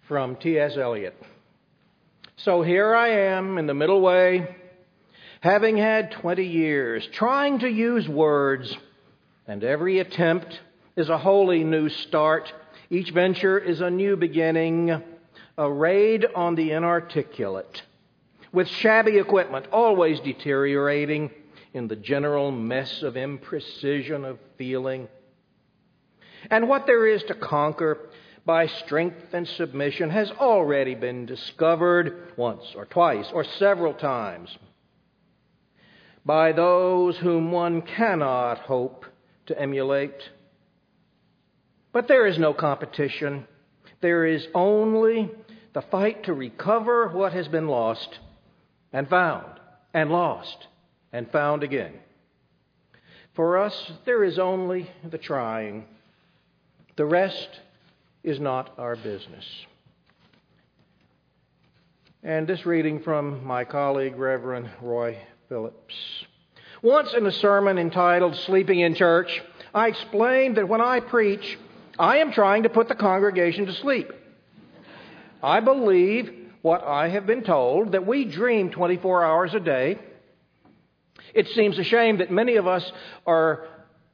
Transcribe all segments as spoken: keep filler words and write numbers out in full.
from T S Eliot. So here I am in the middle way, having had twenty years, trying to use words, and every attempt is a wholly new start. Each venture is a new beginning, a raid on the inarticulate, with shabby equipment always deteriorating in the general mess of imprecision of feeling. And what there is to conquer by strength and submission has already been discovered once or twice or several times by those whom one cannot hope to emulate. But there is no competition. There is only the fight to recover what has been lost and found and lost and found again. For us, there is only the trying. The rest is not our business. And this reading from my colleague, Reverend Roy Phillips. Once in a sermon entitled Sleeping in Church, I explained that when I preach, I am trying to put the congregation to sleep. I believe what I have been told, that we dream twenty-four hours a day. It seems a shame that many of us are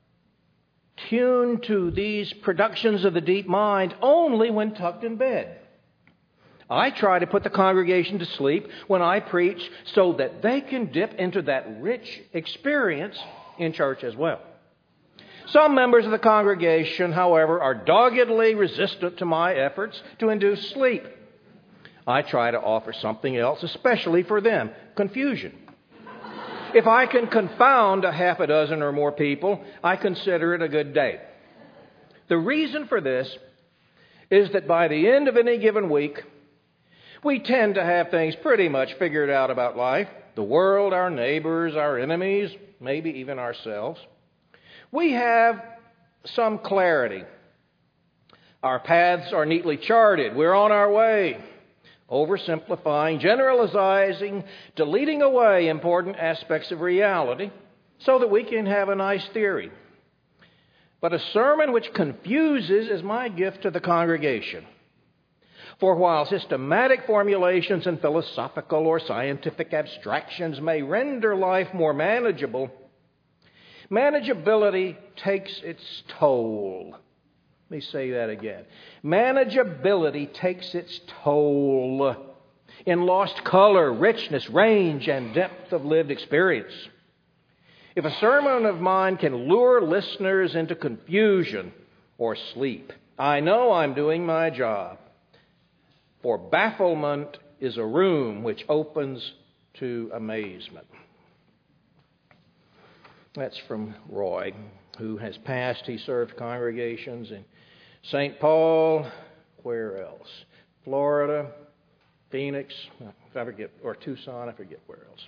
tuned to these productions of the deep mind only when tucked in bed. I try to put the congregation to sleep when I preach so that they can dip into that rich experience in church as well. Some members of the congregation, however, are doggedly resistant to my efforts to induce sleep. I try to offer something else, especially for them, confusion. If I can confound a half a dozen or more people, I consider it a good day. The reason for this is that by the end of any given week, we tend to have things pretty much figured out about life, the world, our neighbors, our enemies, maybe even ourselves. We have some clarity. Our paths are neatly charted. We're on our way. Oversimplifying, generalizing, deleting away important aspects of reality so that we can have a nice theory. But a sermon which confuses is my gift to the congregation. For while systematic formulations and philosophical or scientific abstractions may render life more manageable, manageability takes its toll. Let me say that again. Manageability takes its toll in lost color, richness, range, and depth of lived experience. If a sermon of mine can lure listeners into confusion or sleep, I know I'm doing my job. For bafflement is a room which opens to amazement. That's from Roy, who has passed. He served congregations in Saint Paul, where else? Florida, Phoenix, I forget, or Tucson, I forget where else.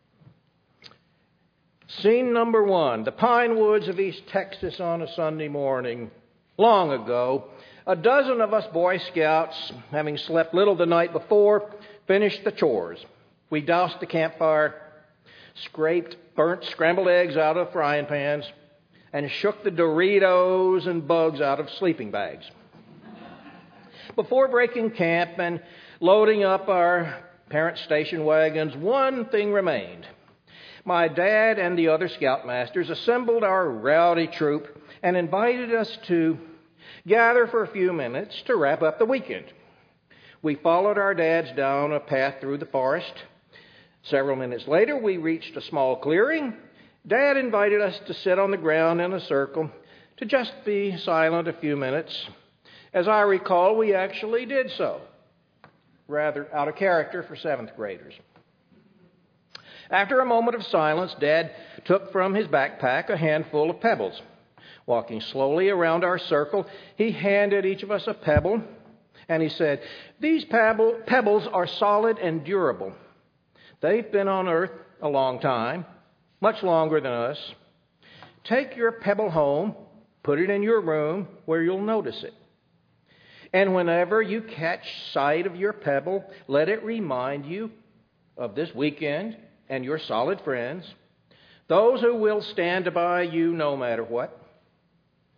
Scene number one, the pine woods of East Texas on a Sunday morning. Long ago, a dozen of us Boy Scouts, having slept little the night before, finished the chores. We doused the campfire, scraped burnt scrambled eggs out of frying pans, and shook the Doritos and bugs out of sleeping bags. Before breaking camp and loading up our parent station wagons, one thing remained. My dad and the other scoutmasters assembled our rowdy troop and invited us to gather for a few minutes to wrap up the weekend. We followed our dads down a path through the forest. Several minutes later, we reached a small clearing. Dad invited us to sit on the ground in a circle, to just be silent a few minutes. As I recall, we actually did so, rather out of character for seventh graders. After a moment of silence, Dad took from his backpack a handful of pebbles. Walking slowly around our circle, he handed each of us a pebble, and he said, "These pebble, pebbles are solid and durable. They've been on Earth a long time, much longer than us. Take your pebble home, put it in your room where you'll notice it. And whenever you catch sight of your pebble, let it remind you of this weekend and your solid friends, those who will stand by you no matter what.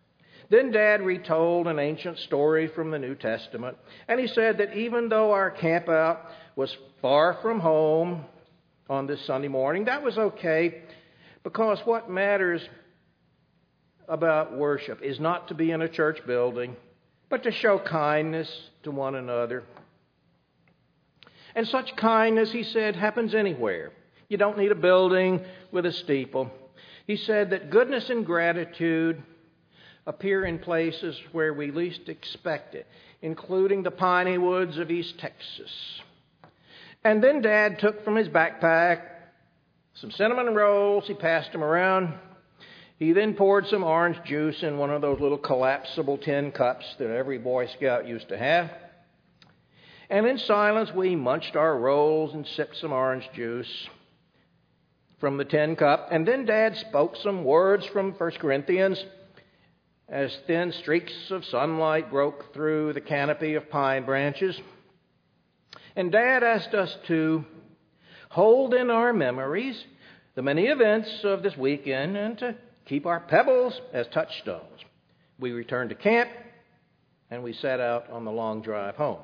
Then Dad retold an ancient story from the New Testament, and he said that even though our campout was far from home on this Sunday morning, that was okay, because what matters about worship is not to be in a church building, but to show kindness to one another. And such kindness, he said, happens anywhere. You don't need a building with a steeple. He said that goodness and gratitude appear in places where we least expect it, including the piney woods of East Texas. And then Dad took from his backpack some cinnamon rolls. He passed them around. He then poured some orange juice in one of those little collapsible tin cups that every Boy Scout used to have. And in silence, we munched our rolls and sipped some orange juice from the tin cup. And then Dad spoke some words from First Corinthians as thin streaks of sunlight broke through the canopy of pine branches. And Dad asked us to hold in our memories the many events of this weekend and to keep our pebbles as touchstones. We returned to camp and we set out on the long drive home.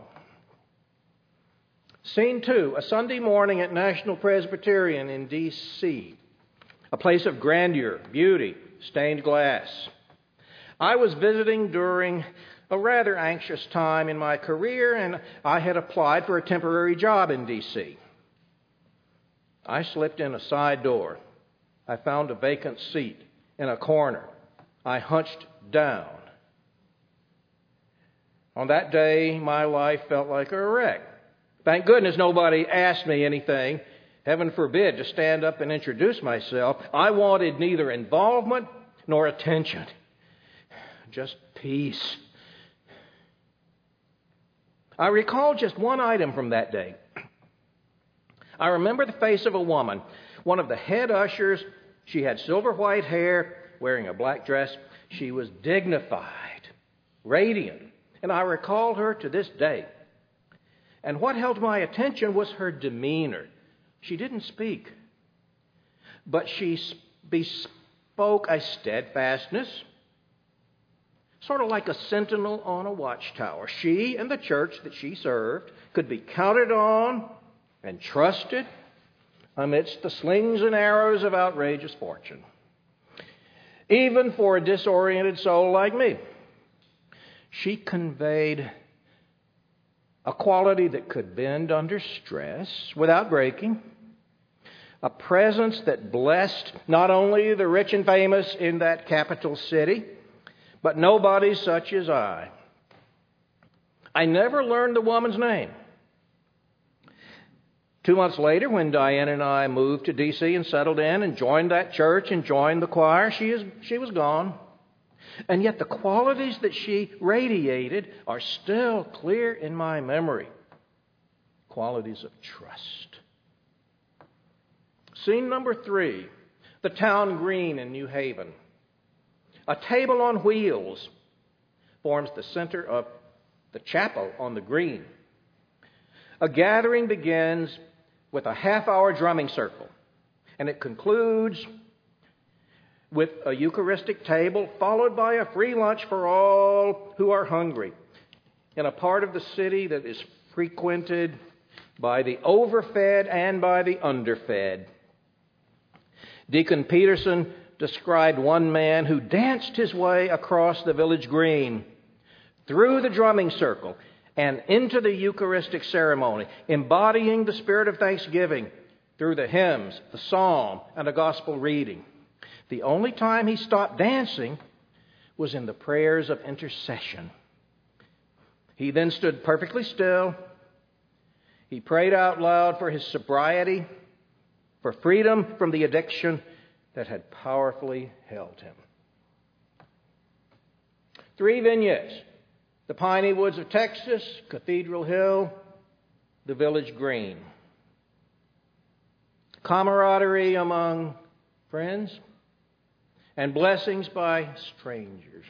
Scene two, a Sunday morning at National Presbyterian in D C, a place of grandeur, beauty, stained glass. I was visiting during a rather anxious time in my career, and I had applied for a temporary job in D C. I slipped in a side door. I found a vacant seat in a corner. I hunched down. On that day, my life felt like a wreck. Thank goodness nobody asked me anything. Heaven forbid to stand up and introduce myself. I wanted neither involvement nor attention. Just peace. I recall just one item from that day. I remember the face of a woman, one of the head ushers. She had silver white hair, wearing a black dress. She was dignified, radiant, and I recall her to this day. And what held my attention was her demeanor. She didn't speak, but she bespoke a steadfastness, sort of like a sentinel on a watchtower. She and the church that she served could be counted on and trusted amidst the slings and arrows of outrageous fortune. Even for a disoriented soul like me, she conveyed a quality that could bend under stress without breaking, a presence that blessed not only the rich and famous in that capital city, but nobody such as I. I never learned the woman's name. Two months later, when Diane and I moved to D C and settled in and joined that church and joined the choir, she is she was gone. And yet the qualities that she radiated are still clear in my memory. Qualities of trust. Scene number three, the town green in New Haven. A table on wheels forms the center of the chapel on the green. A gathering begins with a half-hour drumming circle, and it concludes with a Eucharistic table, followed by a free lunch for all who are hungry, in a part of the city that is frequented by the overfed and by the underfed. Deacon Peterson described one man who danced his way across the village green, through the drumming circle, and into the Eucharistic ceremony, embodying the spirit of thanksgiving through the hymns, the psalm, and the gospel reading. The only time he stopped dancing was in the prayers of intercession. He then stood perfectly still. He prayed out loud for his sobriety, for freedom from the addiction that had powerfully held him. Three vignettes: the piney woods of Texas, Cathedral Hill, the village green. Camaraderie among friends and blessings by strangers.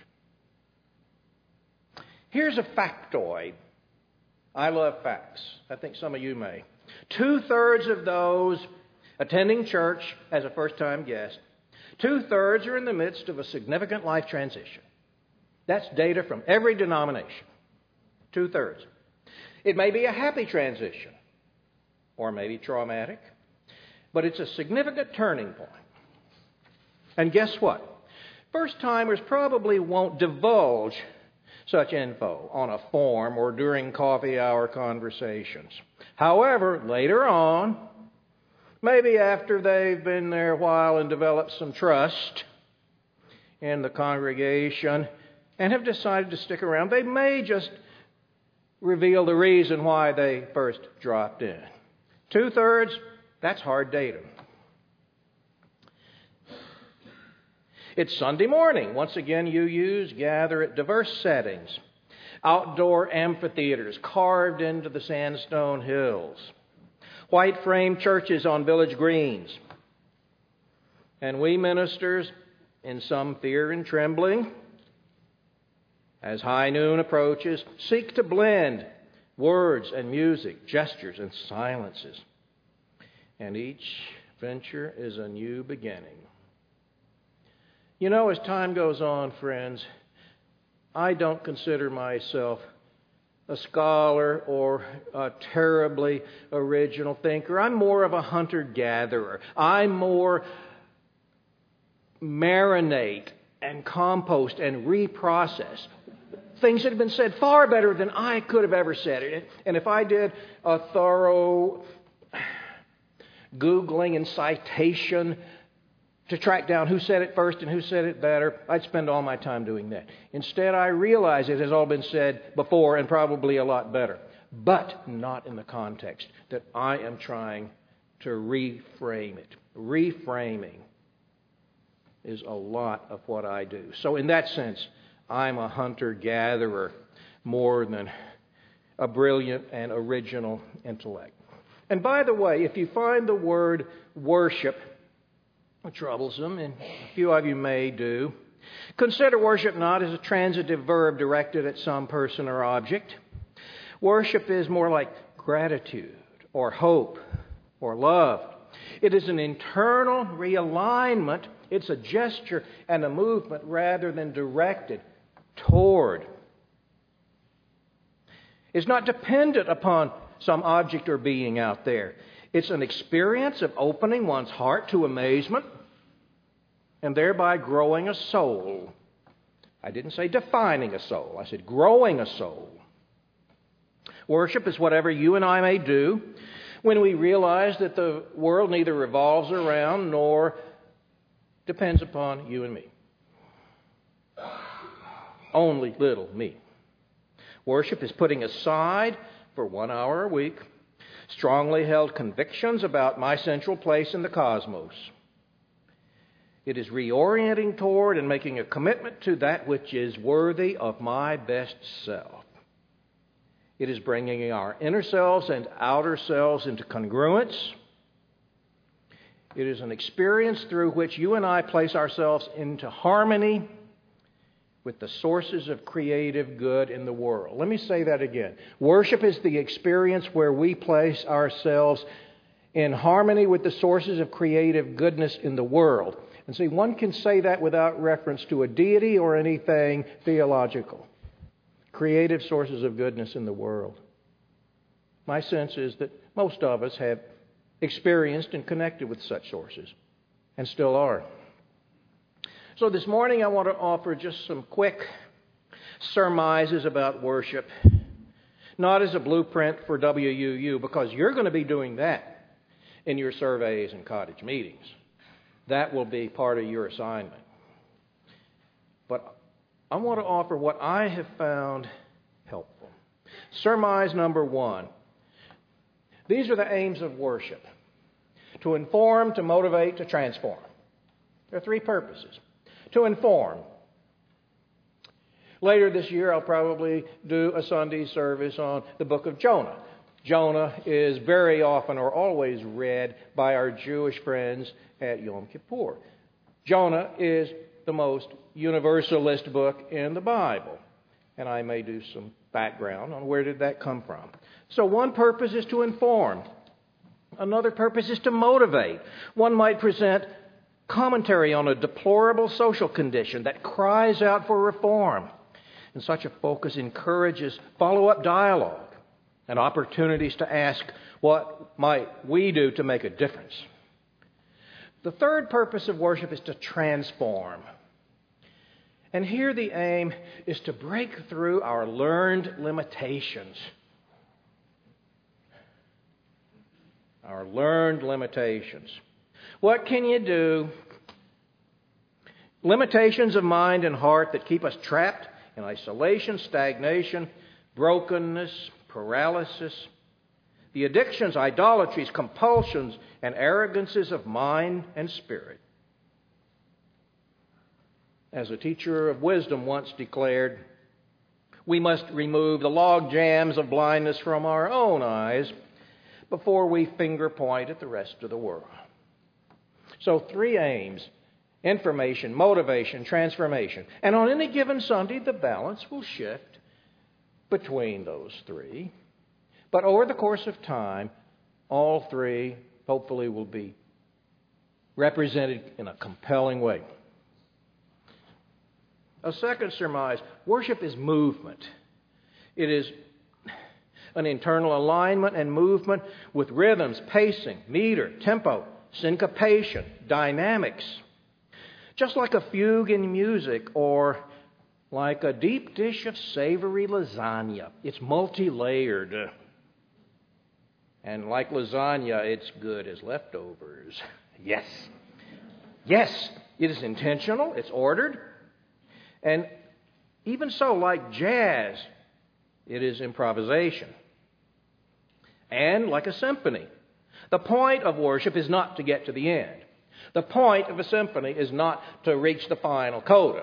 Here's a factoid. I love facts. I think some of you may. Two-thirds of those attending church as a first-time guest, two-thirds are in the midst of a significant life transition. That's data from every denomination. Two-thirds. It may be a happy transition, or maybe traumatic, but it's a significant turning point. And guess what? First-timers probably won't divulge such info on a form or during coffee hour conversations. However, later on, maybe after they've been there a while and developed some trust in the congregation and have decided to stick around, they may just reveal the reason why they first dropped in. Two-thirds, that's hard data. It's Sunday morning. Once again, you use gather at diverse settings. Outdoor amphitheaters carved into the sandstone hills. White frame churches on village greens. And we ministers, in some fear and trembling, as high noon approaches, seek to blend words and music, gestures and silences. And each venture is a new beginning. You know, as time goes on, friends, I don't consider myself a scholar or a terribly original thinker. I'm more of a hunter-gatherer. I more marinate and compost and reprocess things that have been said far better than I could have ever said it. And if I did a thorough Googling and citation to track down who said it first and who said it better, I'd spend all my time doing that. Instead, I realize it has all been said before and probably a lot better, but not in the context that I am trying to reframe it. Reframing is a lot of what I do. So in that sense, I'm a hunter-gatherer more than a brilliant and original intellect. And by the way, if you find the word worship troublesome, and a few of you may do, consider worship not as a transitive verb directed at some person or object. Worship is more like gratitude or hope or love. It is an internal realignment. It's a gesture and a movement rather than directed toward. It's not dependent upon some object or being out there. It's an experience of opening one's heart to amazement and thereby growing a soul. I didn't say defining a soul. I said growing a soul. Worship is whatever you and I may do when we realize that the world neither revolves around nor depends upon you and me. Only little me. Worship is putting aside for one hour a week strongly held convictions about my central place in the cosmos. It is reorienting toward and making a commitment to that which is worthy of my best self. It is bringing our inner selves and outer selves into congruence. It is an experience through which you and I place ourselves into harmony with the sources of creative good in the world. Let me say that again. Worship is the experience where we place ourselves in harmony with the sources of creative goodness in the world. And see, one can say that without reference to a deity or anything theological. Creative sources of goodness in the world. My sense is that most of us have experienced and connected with such sources and still are. So this morning I want to offer just some quick surmises about worship, not as a blueprint for W U U, because you're going to be doing that in your surveys and cottage meetings. That will be part of your assignment. But I want to offer what I have found helpful. Surmise number one. These are the aims of worship: to inform, to motivate, to transform. There are three purposes. To inform. Later this year, I'll probably do a Sunday service on the book of Jonah. Jonah is very often or always read by our Jewish friends at Yom Kippur. Jonah is the most universalist book in the Bible. And I may do some background on where did that come from. So one purpose is to inform. Another purpose is to motivate. One might present commentary on a deplorable social condition that cries out for reform. And such a focus encourages follow-up dialogue and opportunities to ask, what might we do to make a difference? The third purpose of worship is to transform. And here the aim is to break through our learned limitations. Our learned limitations. What can you do? Limitations of mind and heart that keep us trapped in isolation, stagnation, brokenness, paralysis. The addictions, idolatries, compulsions, and arrogances of mind and spirit. As a teacher of wisdom once declared, we must remove the log jams of blindness from our own eyes before we finger point at the rest of the world. So three aims: information, motivation, transformation. And on any given Sunday, the balance will shift between those three. But over the course of time, all three hopefully will be represented in a compelling way. A second surmise: worship is movement. It is an internal alignment and movement with rhythms, pacing, meter, tempo, syncopation, dynamics. Just like a fugue in music or like a deep dish of savory lasagna. It's multi-layered. And like lasagna, it's good as leftovers. Yes. Yes, it is intentional, it's ordered. And even so, like jazz, it is improvisation. And like a symphony, the point of worship is not to get to the end. The point of a symphony is not to reach the final coda.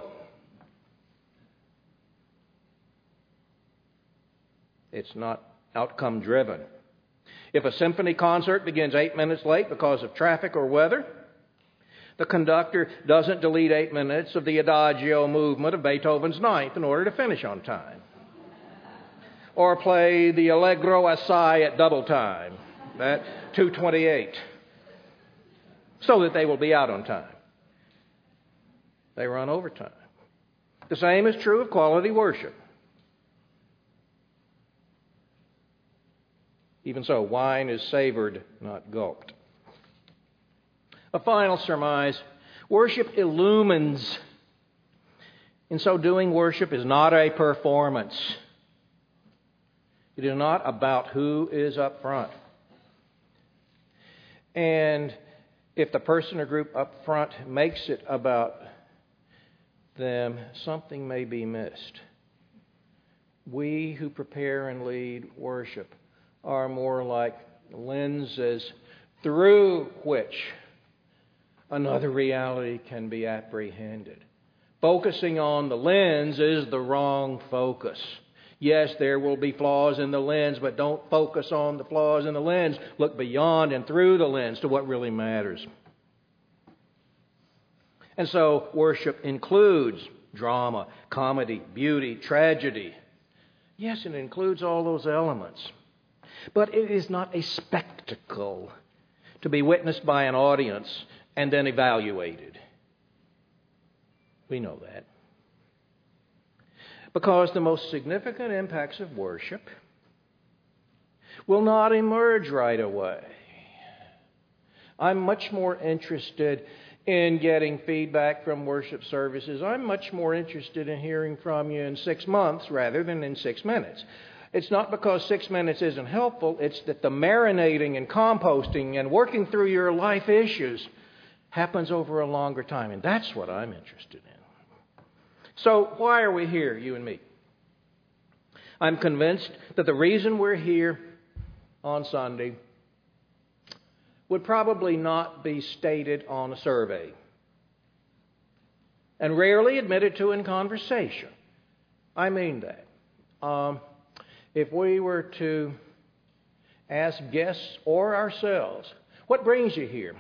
It's not outcome driven. If a symphony concert begins eight minutes late because of traffic or weather, the conductor doesn't delete eight minutes of the adagio movement of Beethoven's Ninth in order to finish on time. Or play the Allegro assai at double time at two twenty-eight so that they will be out on time. They run overtime. The same is true of quality worship. Even so, wine is savored, not gulped. A final surmise: worship illumines. In so doing, worship is not a performance. It is not about who is up front. And if the person or group up front makes it about them, something may be missed. We who prepare and lead worship are more like lenses through which another reality can be apprehended. Focusing on the lens is the wrong focus. Yes, there will be flaws in the lens, but don't focus on the flaws in the lens. Look beyond and through the lens to what really matters. And so worship includes drama, comedy, beauty, tragedy. Yes, it includes all those elements. But it is not a spectacle to be witnessed by an audience and then evaluated. We know that. Because the most significant impacts of worship will not emerge right away. I'm much more interested in getting feedback from worship services. I'm much more interested in hearing from you in six months rather than in six minutes. It's not because six minutes isn't helpful. It's that the marinating and composting and working through your life issues happens over a longer time. And that's what I'm interested in. So why are we here, you and me? I'm convinced that the reason we're here on Sunday would probably not be stated on a survey and rarely admitted to in conversation. I mean that. Um, if we were to ask guests or ourselves, what brings you here?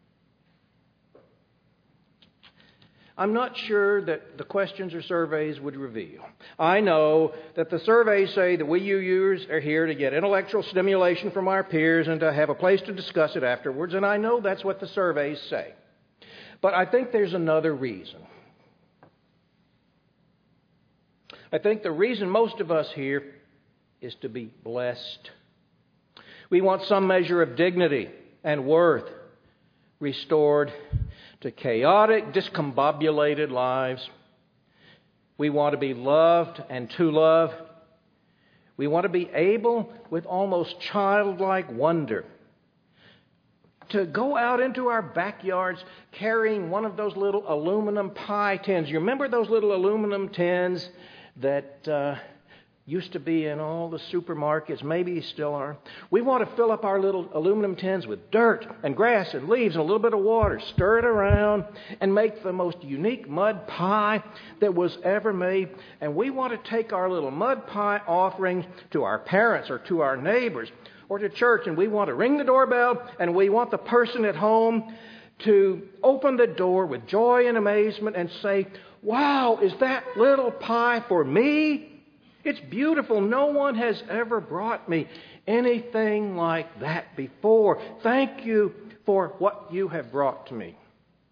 I'm not sure that the questions or surveys would reveal. I know that the surveys say that we U Us are here to get intellectual stimulation from our peers and to have a place to discuss it afterwards, and I know that's what the surveys say. But I think there's another reason. I think the reason most of us here is to be blessed. We want some measure of dignity and worth restored to chaotic, discombobulated lives. We want to be loved and to love. We want to be able, with almost childlike wonder, to go out into our backyards carrying one of those little aluminum pie tins. You remember those little aluminum tins that uh, used to be in all the supermarkets? Maybe still are. We want to fill up our little aluminum tins with dirt and grass and leaves and a little bit of water, stir it around, and make the most unique mud pie that was ever made. And we want to take our little mud pie offerings to our parents or to our neighbors or to church, and we want to ring the doorbell, and we want the person at home to open the door with joy and amazement and say, "Wow, is that little pie for me? It's beautiful. No one has ever brought me anything like that before. Thank you for what you have brought to me."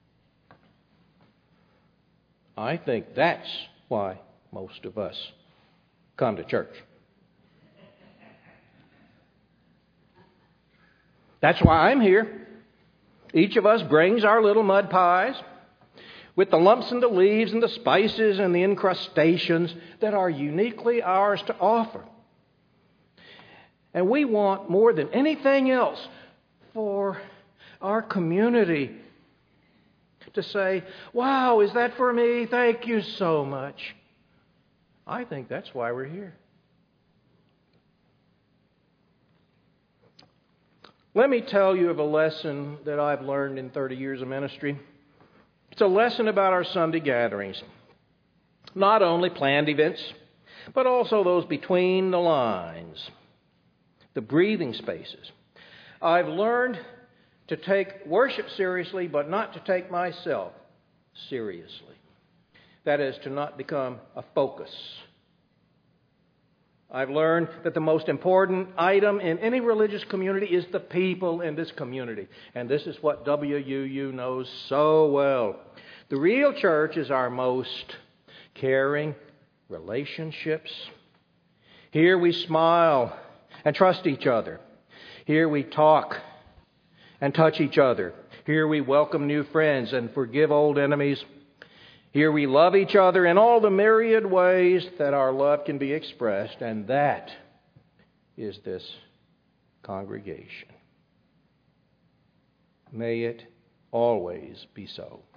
I think that's why most of us come to church. That's why I'm here. Each of us brings our little mud pies with the lumps and the leaves and the spices and the incrustations that are uniquely ours to offer. And we want more than anything else for our community to say, "Wow, is that for me? Thank you so much." I think that's why we're here. Let me tell you of a lesson that I've learned in thirty years of ministry. It's a lesson about our Sunday gatherings. Not only planned events, but also those between the lines, the breathing spaces. I've learned to take worship seriously, but not to take myself seriously. That is, to not become a focus. I've learned that the most important item in any religious community is the people in this community. And this is what W U U knows so well. The real church is our most caring relationships. Here we smile and trust each other. Here we talk and touch each other. Here we welcome new friends and forgive old enemies. Here we love each other in all the myriad ways that our love can be expressed, and that is this congregation. May it always be so.